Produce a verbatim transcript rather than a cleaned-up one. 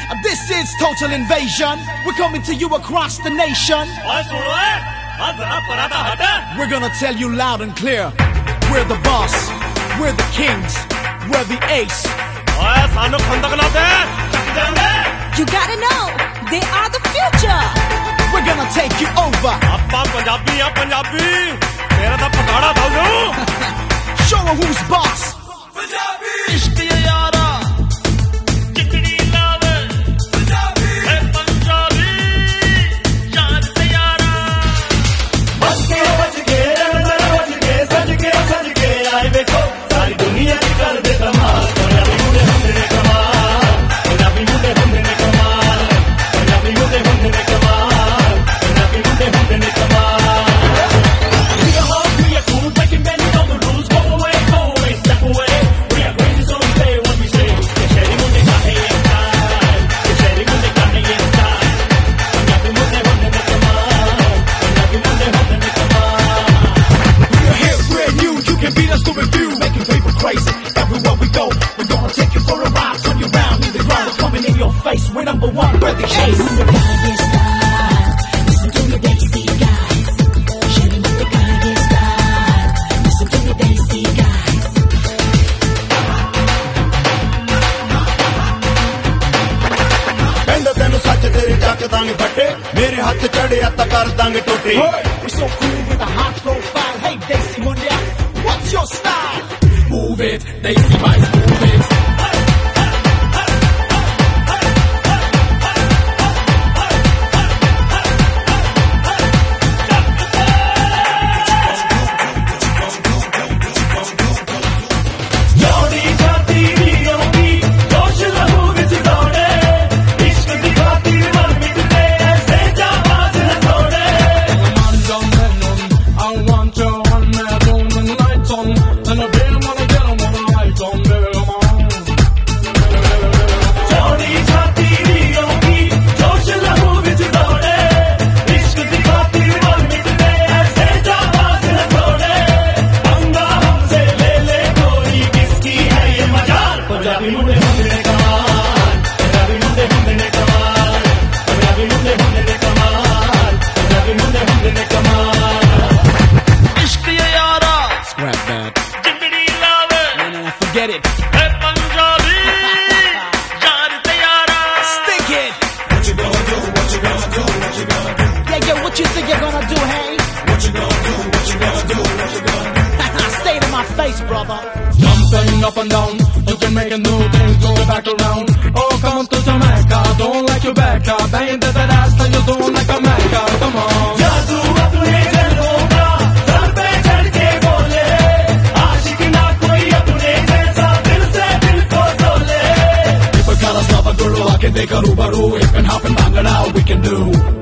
This is Total Invasion. We're coming to you across the nation. We're gonna tell you loud and clear. We're the boss. We're the kings. We're the ace. You gotta know, they are the future. We're gonna take you over. Show 'em who's boss. We're number one, we're the ace. Listen to the Daisy guys. Sharing with the Kanye style. Listen to the Daisy guys. कहंदा तेनू सच तेरे जग दांगे फटे मेरे हाथ चढ़े आता कर Dange टोटे. We're so cool with a hot profile. Hey Daisy Mundia, what's your style? Move it, Daisy boys, move it. Scrap that. No, no, forget it. Stick it. What you gonna do? What you gonna do? What you gonna do? Yeah, yeah, what you think you're gonna do, hey? What you gonna do? What you gonna do? What you gonna do? Stay to my face, brother. Jumping up and down, you can make a new thing go back around. Oh, come on to Jamaica, don't like your back up. Banging that ass and you're doing like a Mecca. Come on. जादू अपने जन्मों का sir पे चढ़ के बोले आशिक ना कोई अपने जैसा दिल से दिल को तोले. If a color stop a guru, I can take a rubaru. If and hop and bang it out, we can do.